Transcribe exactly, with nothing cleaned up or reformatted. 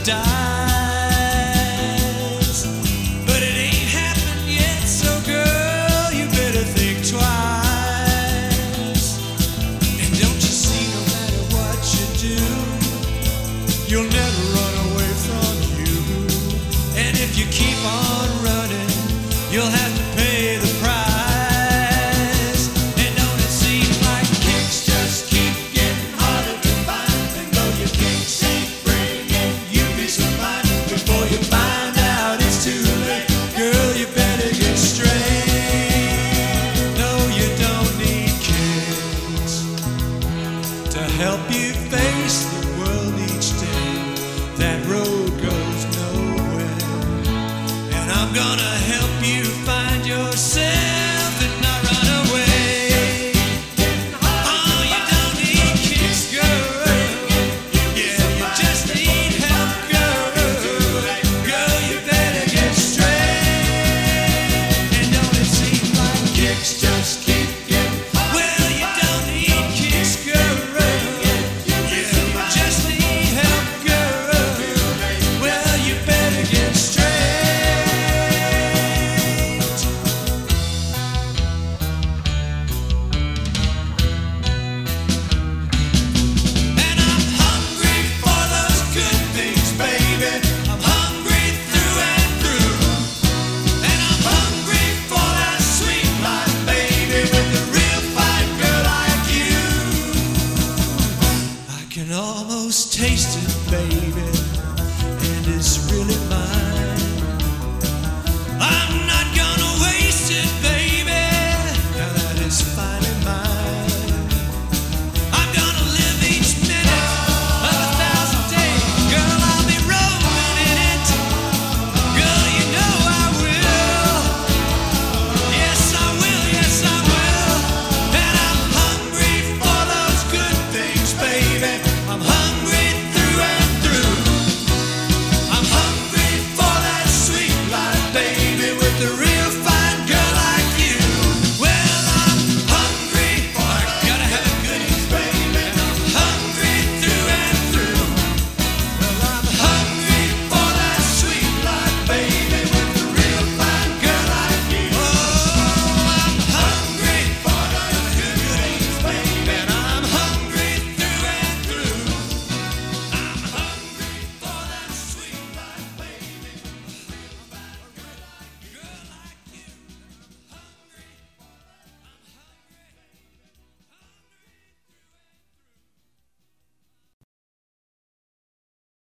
dies. But it ain't happened yet, so girl, you better think twice. And don't you see, no matter what you do, you'll never run away from you. And if you keep on running, you'll have to pay the price. And don't it seem like kicks just keep getting harder to find? And though your kicks ain't bringing you peace of mind, before you find out it's too late, girl, you better get straight. No, you don't need kicks to help you face the world each day. That road goes nowhere, and I'm gonna help you find yourself and not run away. Oh, you don't need kicks, girl. Yeah, you just need help, girl. Girl, you better get straight. And don't it seem like kicks just keep getting? Well, you don't need kicks, girl. Yeah, you just need help, girl. Well, you better get straight. And I'm hungry for those good things, baby. I'm hungry through and through. And I'm hungry for that sweet life, baby, with a real fine girl like you. I can almost taste it, baby, and it's really